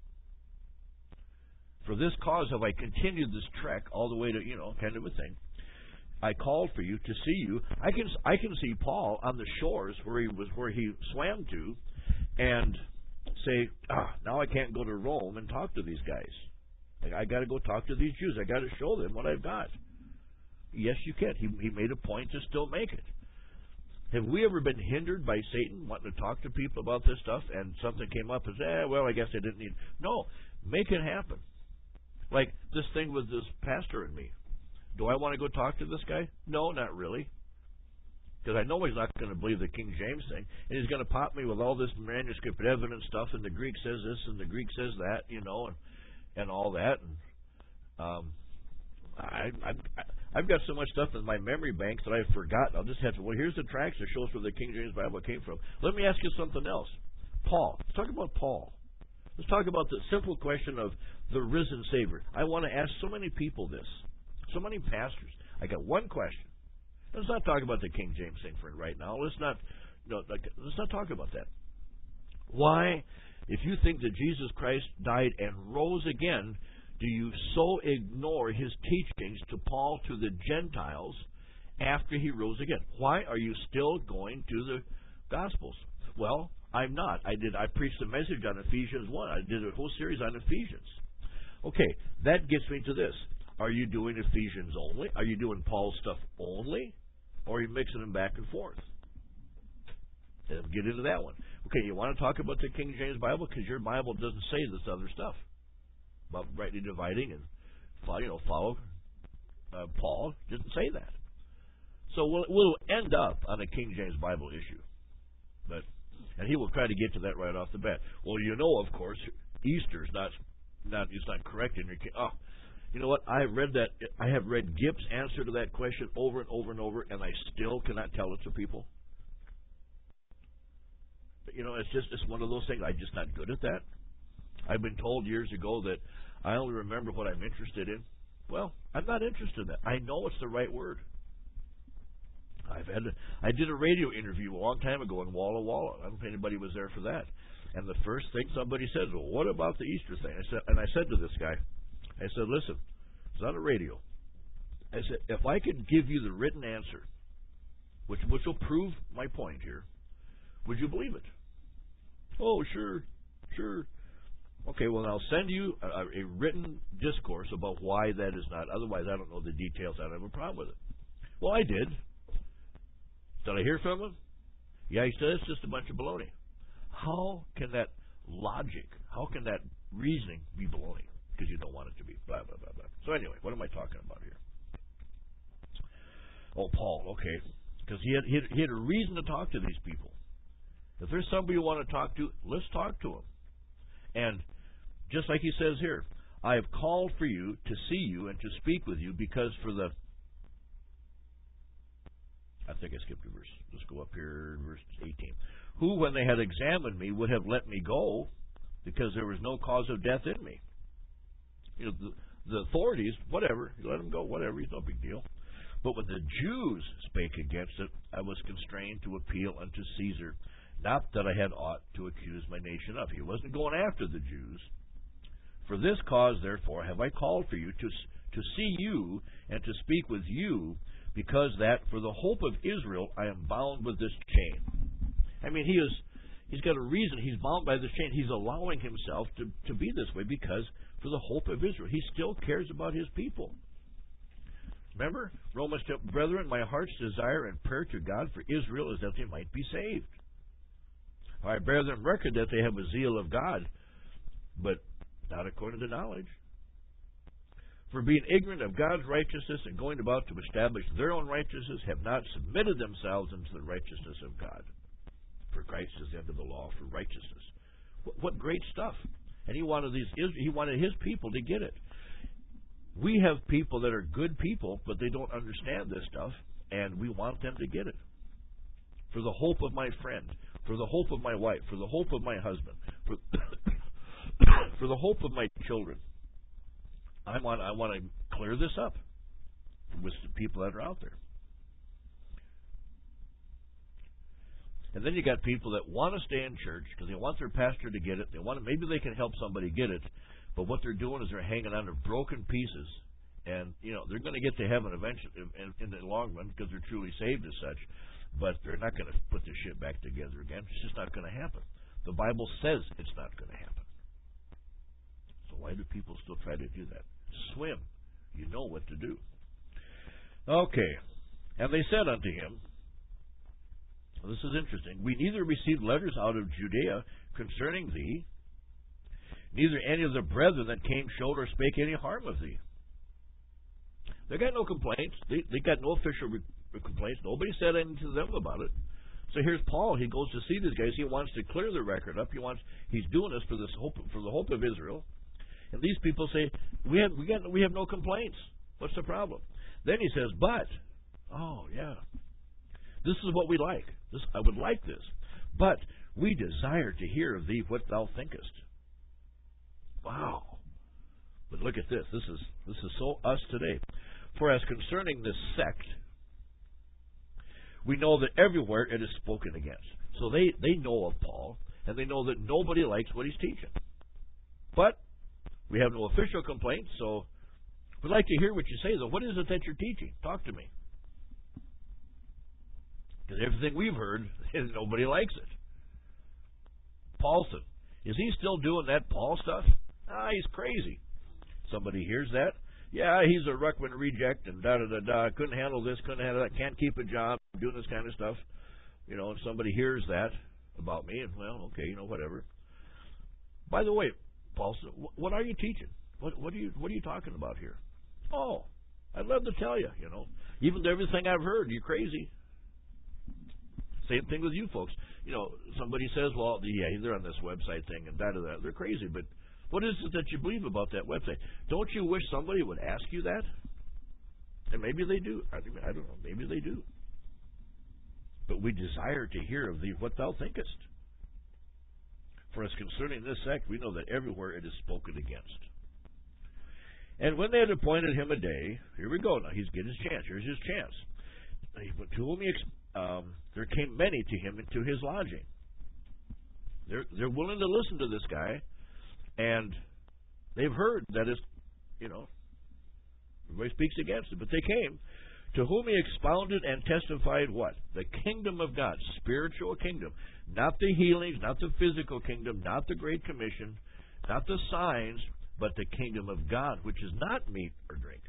for this cause have I continued this trek all the way to, kind of a thing. I called for you to see you. I can see Paul on the shores where he swam to, and say, now I can't go to Rome and talk to these guys. I got to go talk to these Jews. I got to show them what I've got. Yes, you can. He made a point to still make it. Have we ever been hindered by Satan wanting to talk to people about this stuff and something came up and said, well, I guess I didn't need... No, make it happen. Like this thing with this pastor and me. Do I want to go talk to this guy? No, not really. Because I know he's not going to believe the King James thing. And he's going to pop me with all this manuscript evidence stuff, and the Greek says this and the Greek says that, and all that. And I've got so much stuff in my memory banks that I've forgotten. I'll just have to, here's the tracts that shows where the King James Bible came from. Let me ask you something else. Paul. Let's talk about Paul. Let's talk about the simple question of the risen Savior. I want to ask so many people this. So many pastors. I got one question. Let's not talk about the King James thing for right now. Let's not talk about that. Why, if you think that Jesus Christ died and rose again, do you so ignore his teachings to Paul to the Gentiles after he rose again? Why are you still going to the Gospels? Well, I'm not. I preached a message on Ephesians 1. I did a whole series on Ephesians. Okay, that gets me to this. Are you doing Ephesians only? Are you doing Paul's stuff only? Or are you mixing them back and forth? And get into that one. Okay, you want to talk about the King James Bible? Because your Bible doesn't say this other stuff about rightly dividing and follow Paul. It doesn't say that. So we'll end up on a King James Bible issue. And he will try to get to that right off the bat. Well, of course, Easter's not it's not correct in your king. You know what? I have read Gipp's answer to that question over and over and over, and I still cannot tell it to people. But, it's one of those things. I'm just not good at that. I've been told years ago that I only remember what I'm interested in. Well, I'm not interested in that. I know it's the right word. I did a radio interview a long time ago in Walla Walla. I don't know if anybody was there for that. And the first thing somebody said, well, what about the Easter thing? I said to this guy, I said, listen, it's not a radio. I said, if I could give you the written answer, which will prove my point here, would you believe it? Oh, sure. Okay, well, I'll send you a written discourse about why that is not. Otherwise, I don't know the details. I don't have a problem with it. Well, I did. Did I hear from him? Yeah, he said it's just a bunch of baloney. How can that logic, how can that reasoning be baloney? Because you don't want it to be. Blah, blah, blah, blah. So anyway, what am I talking about here? Oh, Paul, okay. Because he had a reason to talk to these people. If there's somebody you want to talk to, let's talk to them. And just like he says here, I have called for you to see you and to speak with you because for the... I think I skipped a verse. Let's go up here, verse 18. Who, when they had examined me, would have let me go because there was no cause of death in me. The authorities, whatever, you let them go, whatever, it's no big deal. But when the Jews spake against it, I was constrained to appeal unto Caesar, not that I had aught to accuse my nation of. He wasn't going after the Jews. For this cause, therefore, have I called for you to see you and to speak with you, because that for the hope of Israel I am bound with this chain. I mean, he's got a reason. He's bound by this chain. He's allowing himself to be this way because for the hope of Israel. He still cares about his people. Remember, Romans 2, brethren, my heart's desire and prayer to God for Israel is that they might be saved. I bear them record that they have a zeal of God, but not according to knowledge. For being ignorant of God's righteousness and going about to establish their own righteousness, have not submitted themselves unto the righteousness of God. For Christ is the end of the law for righteousness. What great stuff! And he wanted his people to get it. We have people that are good people, but they don't understand this stuff, and we want them to get it. For the hope of my friend, for the hope of my wife, for the hope of my husband, for the hope of my children. I want to clear this up with the people that are out there. And then you got people that want to stay in church because they want their pastor to get it. Maybe they can help somebody get it, but what they're doing is they're hanging on to broken pieces, and they're going to get to heaven eventually in the long run because they're truly saved as such. But they're not going to put this shit back together again. It's just not going to happen. The Bible says it's not going to happen. So why do people still try to do that? Swim. You know what to do. Okay. And they said unto him, well, this is interesting, we neither received letters out of Judea concerning thee, neither any of the brethren that came showed or spake any harm of thee. They got no complaints. They got no official complaints. Nobody said anything to them about it. So here's Paul. He goes to see these guys. He wants to clear the record up. He's doing this for the hope of Israel. And these people say, we have no complaints. What's the problem? Then he says, but, oh yeah, this is what we like. I would like this. But we desire to hear of thee what thou thinkest. Wow. But look at this. This is so us today. For as concerning this sect, we know that everywhere it is spoken against. So they know of Paul, and they know that nobody likes what he's teaching. But we have no official complaints, so we'd like to hear what you say, though. What is it that you're teaching? Talk to me. Because everything we've heard is nobody likes it. Paulson, is he still doing that Paul stuff? He's crazy. Somebody hears that. Yeah, he's a Ruckman reject and da-da-da-da. Couldn't handle this, couldn't handle that, can't keep a job, doing this kind of stuff. You know, and somebody hears that about me, and, well, okay, whatever. By the way, Paulson, what are you teaching? What are you talking about here? Oh, I'd love to tell you, Even to everything I've heard, you're crazy. Same thing with you folks. Somebody says, well, yeah, they're on this website thing and da-da-da. They're crazy, but what is it that you believe about that website? Don't you wish somebody would ask you that? And maybe they do. I don't know. Maybe they do. But we desire to hear of thee what thou thinkest. For as concerning this sect, we know that everywhere it is spoken against. And when they had appointed him a day, here we go. Now he's getting his chance. Here's his chance. To whom there came many to him into his lodging. They're willing to listen to this guy. And they've heard that it's, everybody speaks against it. But they came, to whom he expounded and testified what? The kingdom of God, spiritual kingdom. Not the healings, not the physical kingdom, not the Great Commission, not the signs, but the kingdom of God, which is not meat or drink.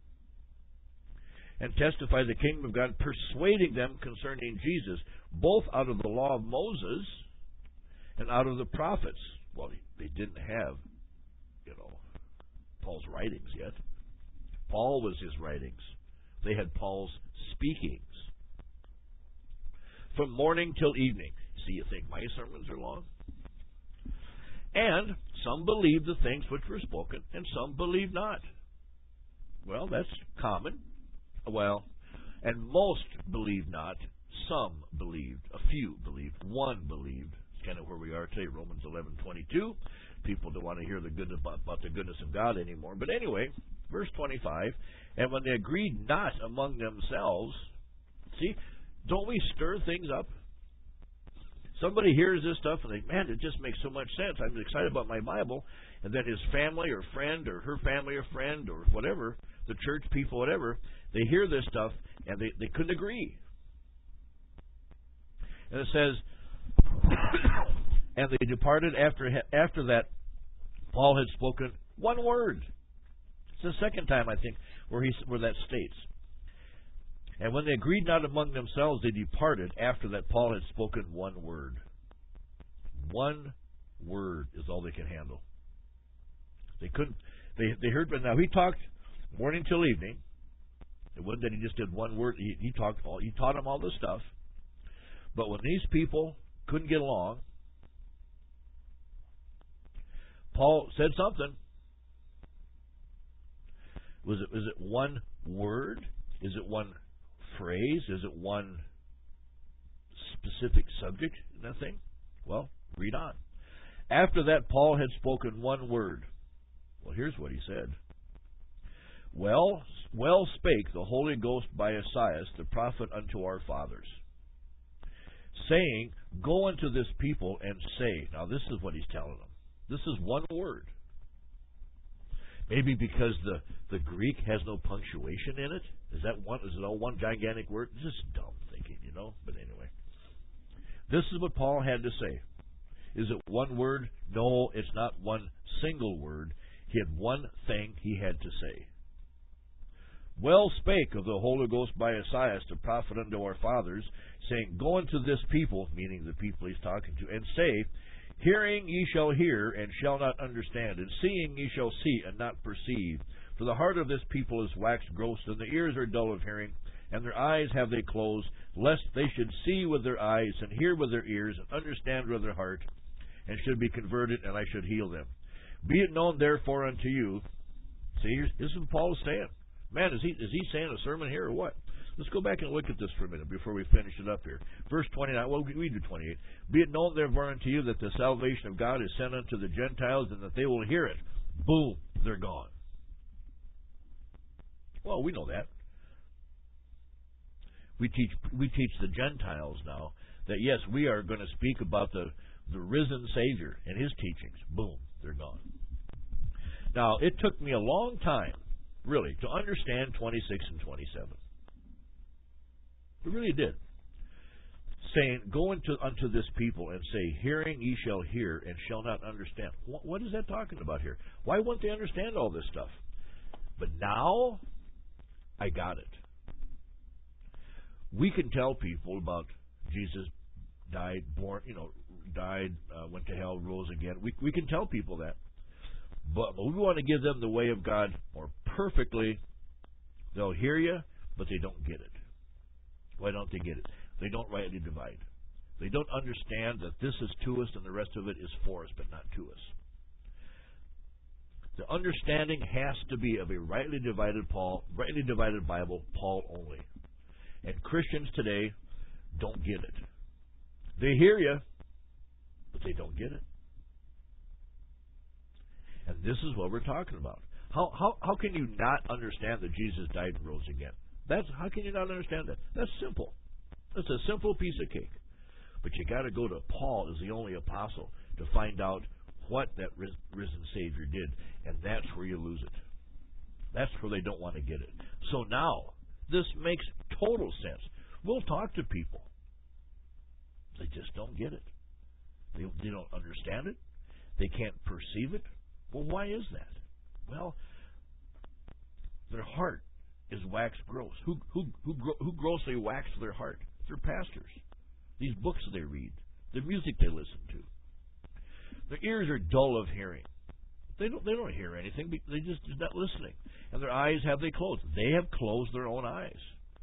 And testify the kingdom of God, persuading them concerning Jesus, both out of the law of Moses and out of the prophets. Well, they didn't have, Paul's writings yet. Paul was his writings. They had Paul's speakings. From morning till evening. See, you think my sermons are long? And some believed the things which were spoken, and some believed not. Well, that's common. Well, and most believed not. Some believed. A few believed. One believed. Kind of where we are today, Romans 11:22. People don't want to hear the goodness about the goodness of God anymore. But anyway, verse 25. And when they agreed not among themselves, see, don't we stir things up? Somebody hears this stuff and they, man, it just makes so much sense. I'm excited about my Bible. And then his family or friend or her family or friend or whatever, the church people, whatever, they hear this stuff and they couldn't agree. And it says, and they departed after that Paul had spoken one word. It's the second time, I think, where that states. And when they agreed not among themselves, they departed after that Paul had spoken one word. One word is all they can handle. They couldn't. They heard, but now he talked morning till evening. It wasn't that he just did one word. He taught them all this stuff. But when these people couldn't get along, Paul said something. Was it one word? Is it one phrase? Is it one specific subject in that thing? Well, read on. After that, Paul had spoken one word. Well, here's what he said. Well spake the Holy Ghost by Esaias, the prophet unto our fathers, saying, go unto this people and say. Now, this is what he's telling them. This is one word. Maybe because the Greek has no punctuation in it. Is it all one gigantic word? This is dumb thinking, But anyway. This is what Paul had to say. Is it one word? No, it's not one single word. He had one thing he had to say. Well spake of the Holy Ghost by Esaias, the prophet unto our fathers, saying, Go unto this people, meaning the people he's talking to, and say, Hearing ye shall hear, and shall not understand, and seeing ye shall see, and not perceive. For the heart of this people is waxed gross, and the ears are dull of hearing, and their eyes have they closed, lest they should see with their eyes, and hear with their ears, and understand with their heart, and should be converted, and I should heal them. Be it known therefore unto you. See, this is what Paul is saying. Man, is he saying a sermon here or what? Let's go back and look at this for a minute before we finish it up here. Verse 29, well, we do 28. Be it known therefore unto you that the salvation of God is sent unto the Gentiles, and that they will hear it. Boom, they're gone. Well, we know that. We teach the Gentiles now that, yes, we are going to speak about the risen Savior and His teachings. Boom, they're gone. Now, it took me a long time, really, to understand 26 and 27. It really did. Saying, Go unto this people and say, Hearing ye shall hear and shall not understand. What is that talking about here? Why won't they understand all this stuff? But now, I got it. We can tell people about Jesus died, went to hell, rose again. We can tell people that. But we want to give them the way of God more perfectly. They'll hear you, but they don't get it. Why don't they get it? They don't rightly divide. They don't understand that this is to us and the rest of it is for us, but not to us. The understanding has to be of a rightly divided Bible, Paul only. And Christians today don't get it. They hear you, but they don't get it. And this is what we're talking about. How can you not understand that Jesus died and rose again? How can you not understand that? That's simple. That's a simple piece of cake. But you got to go to Paul as the only apostle to find out what that risen Savior did, and that's where you lose it. That's where they don't want to get it. So now, this makes total sense. We'll talk to people. They just don't get it. They don't understand it. They can't perceive it. Well, why is that? Well, their heart is waxed gross. Who grossly waxed their heart? Their pastors. These books they read. The music they listen to. Their ears are dull of hearing. They don't hear anything. They're not listening. And their eyes have they closed. They have closed their own eyes.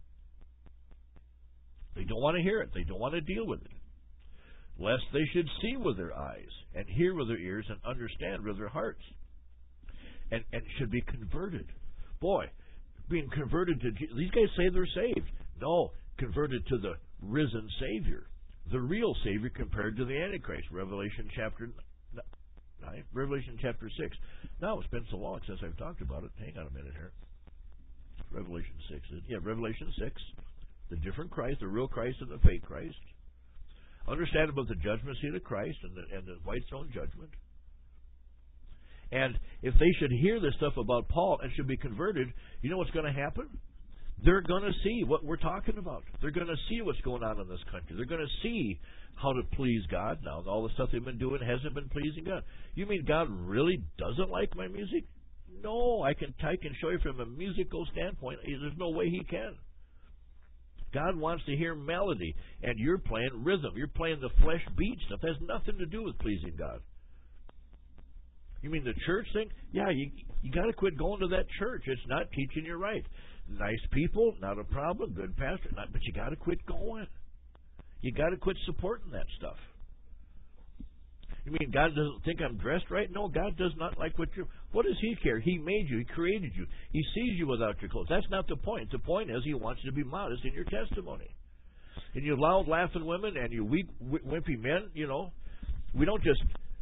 They don't want to hear it. They don't want to deal with it. Lest they should see with their eyes and hear with their ears and understand with their hearts. And should be converted. Boy, being converted to Jesus. These guys say they're saved. No, converted to the risen Savior. The real Savior compared to the Antichrist. Revelation chapter 9, Revelation chapter 6. Now, it's been so long since I've talked about it. Hang on a minute here. Revelation 6. Yeah, Revelation 6. The different Christ, the real Christ and the fake Christ. Understand about the judgment seat of Christ and the white throne judgment. And if they should hear this stuff about Paul and should be converted, you know what's going to happen? They're going to see what we're talking about. They're going to see what's going on in this country. They're going to see how to please God now. All the stuff they've been doing hasn't been pleasing God. You mean God really doesn't like my music? No, I can show you from a musical standpoint. There's no way He can. God wants to hear melody, and you're playing rhythm. You're playing the flesh beat stuff. It has nothing to do with pleasing God. You mean the church thing? Yeah, you got to quit going to that church. It's not teaching you right. Nice people, not a problem. Good pastor, but you got to quit going. You got to quit supporting that stuff. You mean God doesn't think I'm dressed right? No, God does not like what you're... What does He care? He made you. He created you. He sees you without your clothes. That's not the point. The point is He wants you to be modest in your testimony. And you loud laughing women and you weak, wimpy men, we don't just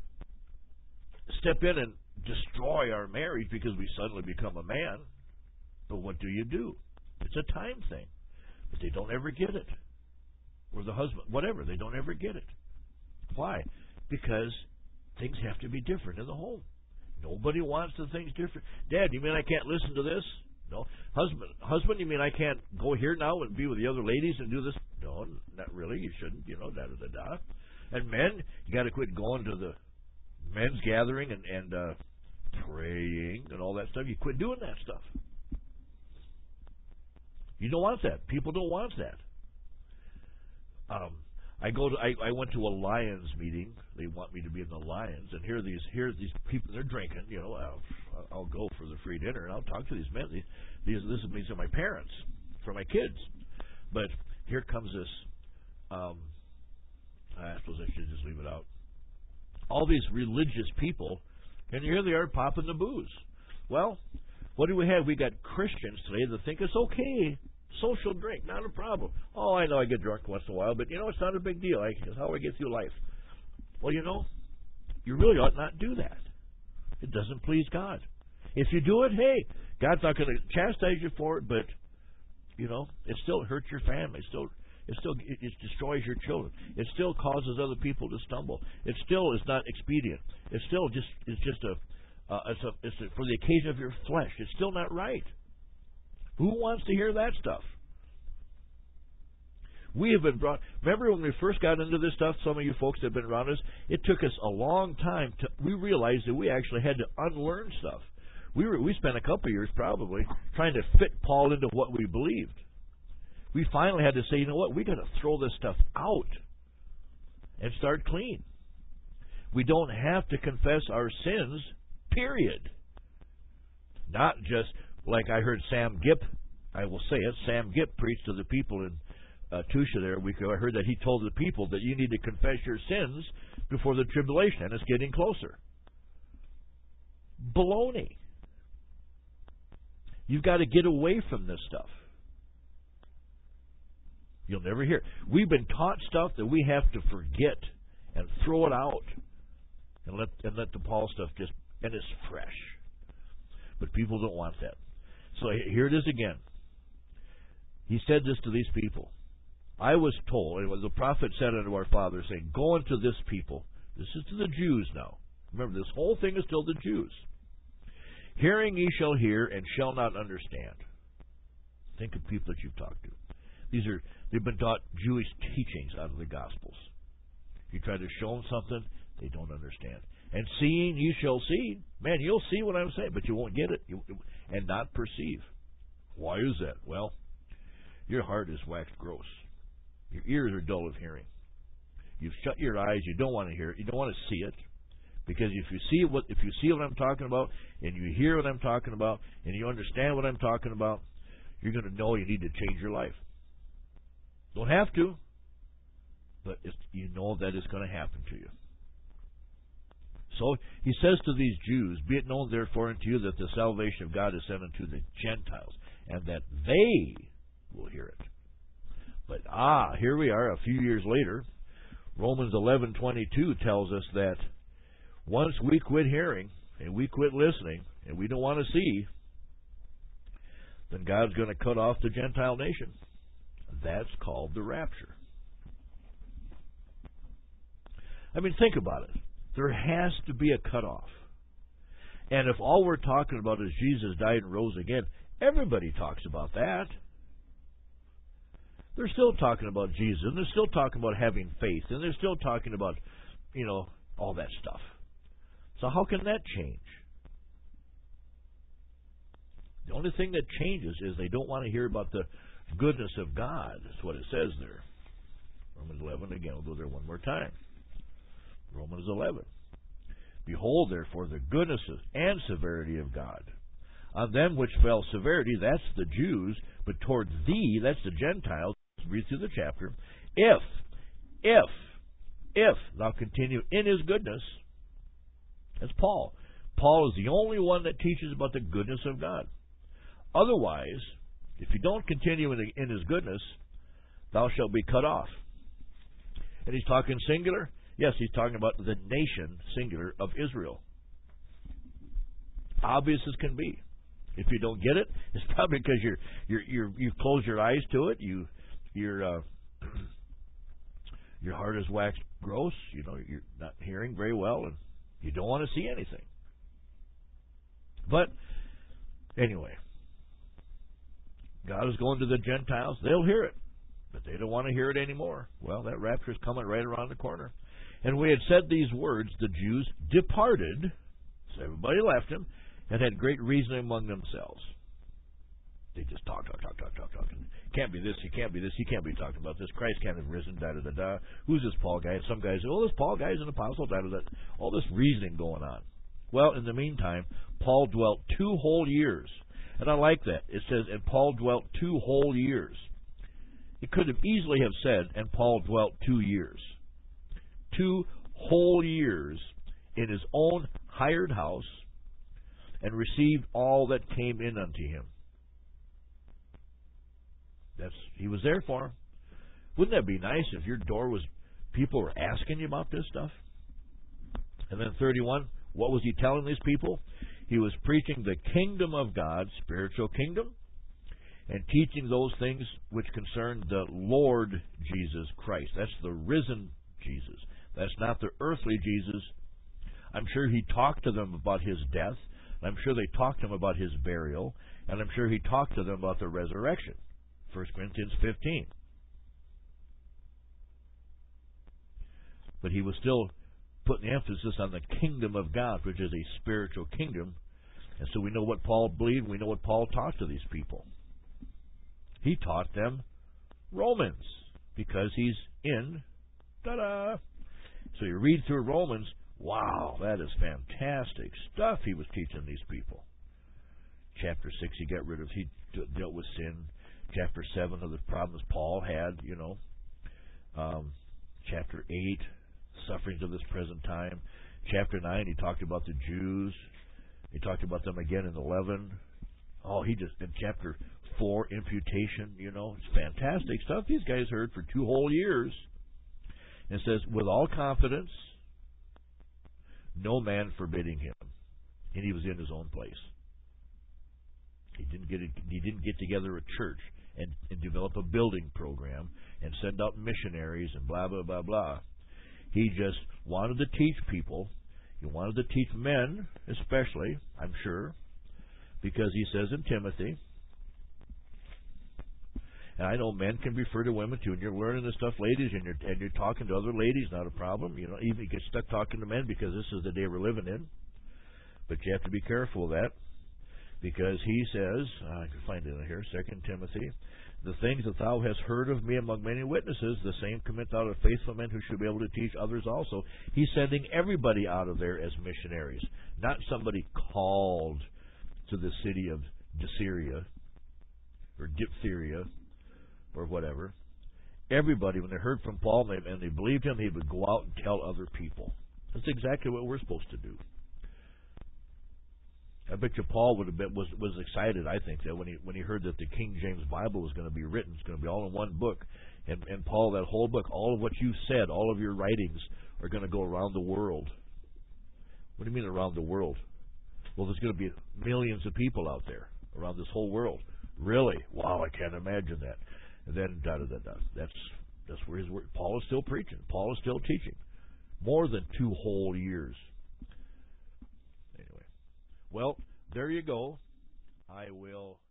step in and destroy our marriage because we suddenly become a man. But what do? It's a time thing. But they don't ever get it. Or the husband, whatever, they don't ever get it. Why? Because things have to be different in the home. Nobody wants the things different. Dad, you mean I can't listen to this? No. Husband, you mean I can't go here now and be with the other ladies and do this? No, not really. You shouldn't, da-da-da-da. And men, you got to quit going to the men's gathering and praying and all that stuff. You quit doing that stuff. You don't want that. People don't want that. I went to a Lions meeting. They want me to be in the Lions, and here are these people. They're drinking. I'll go for the free dinner and I'll talk to these men. These are my parents for my kids. But here comes this. I suppose I should just leave it out. All these religious people, and here they are popping the booze. Well, what do we have? We got Christians today that think it's okay. Social drink, not a problem. Oh, I know I get drunk once in a while, but it's not a big deal. It's how I get through life. Well, you really ought not do that. It doesn't please God. If you do it, hey, God's not going to chastise you for it, but it still hurts your family. It destroys your children. It still causes other people to stumble. It still is not expedient. It still it's for the occasion of your flesh. It's still not right. Who wants to hear that stuff? We have been brought. Remember when we first got into this stuff? Some of you folks that have been around us. It took us a long time we realized that we actually had to unlearn stuff. We spent a couple of years probably trying to fit Paul into what we believed. We finally had to say, you know what? We got to throw this stuff out and start clean. We don't have to confess our sins. Period. Not just like I heard Sam Gipp. I will say it. Sam Gipp preached to the people in Tusha there a week ago. I heard that he told the people that you need to confess your sins before the tribulation, and it's getting closer. Baloney. You've got to get away from this stuff. You'll never hear. We've been taught stuff that we have to forget and throw it out and let the Paul stuff and it's fresh. But people don't want that. So here it is again. He said this to these people. I was told, and the prophet said unto our fathers, saying, go unto this people. This is to the Jews now. Remember, this whole thing is still the Jews. Hearing ye shall hear and shall not understand. Think of people that you've talked to. They've been taught Jewish teachings out of the Gospels. If you try to show them something, they don't understand. And seeing you shall see. Man, you'll see what I'm saying, but you won't get it and not perceive. Why is that? Well, your heart is waxed gross. Your ears are dull of hearing. You've shut your eyes. You don't want to hear it. You don't want to see it. Because if you see what I'm talking about, and you hear what I'm talking about, and you understand what I'm talking about, you're going to know you need to change your life. Don't have to, but you know that it's going to happen to you. So he says to these Jews, be it known therefore unto you that the salvation of God is sent unto the Gentiles, and that they will hear it. But here we are a few years later. Romans 11:22 tells us that once we quit hearing and we quit listening and we don't want to see, then God's going to cut off the Gentile nation. That's called the rapture. I mean, think about it. There has to be a cutoff. And if all we're talking about is Jesus died and rose again, everybody talks about that. They're still talking about Jesus, and they're still talking about having faith, and they're still talking about, all that stuff. So how can that change? The only thing that changes is they don't want to hear about the goodness of God. That's what it says there. Romans 11, again, we'll go there one more time. Romans 11. Behold, therefore, the goodness and severity of God. On them which fell severity, that's the Jews, but toward thee, that's the Gentiles. Read through the chapter. If thou continue in his goodness, that's Paul. Paul is the only one that teaches about the goodness of God. Otherwise, if you don't continue in his goodness, thou shalt be cut off. And he's talking singular? Yes, he's talking about the nation, singular, of Israel. Obvious as can be. If you don't get it, it's probably because you've closed your eyes to it. Your heart is waxed gross. You're not hearing very well, and you don't want to see anything. But anyway, God is going to the Gentiles. They'll hear it, but they don't want to hear it anymore. Well, that rapture is coming right around the corner. And when he had said these words, the Jews departed, so everybody left him, and had great reasoning among themselves. They just talk. Can't be this, he can't be this, he can't be talking about this. Christ can't have risen, da-da-da-da. Who's this Paul guy? And some guys say, this Paul guy's an apostle, da-da-da. All this reasoning going on. Well, in the meantime, Paul dwelt 2 whole years. And I like that. It says, and Paul dwelt 2 whole years. It could have easily have said, and Paul dwelt 2 years. 2 whole years in his own hired house, and received all that came in unto him. He was there for him. Wouldn't that be nice if your door was, people were asking you about this stuff? And then 31, what was he telling these people? He was preaching the kingdom of God, spiritual kingdom, and teaching those things which concern the Lord Jesus Christ. That's the risen Jesus. That's not the earthly Jesus. I'm sure he talked to them about his death. I'm sure they talked to him about his burial. And I'm sure he talked to them about the resurrection. 1 Corinthians 15. But he was still putting emphasis on the kingdom of God, which is a spiritual kingdom. And so we know what Paul believed. We know what Paul taught to these people. He taught them Romans because he's in. Ta-da! So you read through Romans. Wow, that is fantastic stuff he was teaching these people. Chapter 6, he dealt with sin. Chapter 7 of the problems Paul had, Chapter 8, sufferings of this present time. Chapter 9, he talked about the Jews. He talked about them again in 11. In chapter 4, imputation, it's fantastic stuff these guys heard for 2 whole years. And it says, with all confidence, no man forbidding him. And he was in his own place. He didn't get together a church and develop a building program and send out missionaries and blah, blah, blah, blah. He just wanted to teach people. He wanted to teach men, especially, I'm sure, because he says in Timothy, and I know men can refer to women too, and you're learning this stuff, ladies, and you're talking to other ladies, not a problem. Even you get stuck talking to men because this is the day we're living in. But you have to be careful of that, because he says, I can find it in here, 2 Timothy, the things that thou hast heard of me among many witnesses, the same commit thou to faithful men who should be able to teach others also. He's sending everybody out of there as missionaries, not somebody called to the city of Diphtheria or diphtheria or whatever. Everybody, when they heard from Paul and they believed him, he would go out and tell other people. That's exactly what we're supposed to do. I bet you Paul was excited, I think, that when he heard that the King James Bible was going to be written, it's going to be all in one book. And Paul, that whole book, all of what you said, all of your writings are going to go around the world. What do you mean around the world? Well, there's going to be millions of people out there around this whole world. Really? Wow, I can't imagine that. And then da-da-da-da. That's where his word. Paul is still preaching. Paul is still teaching. More than 2 whole years. Anyway. Well, there you go. I will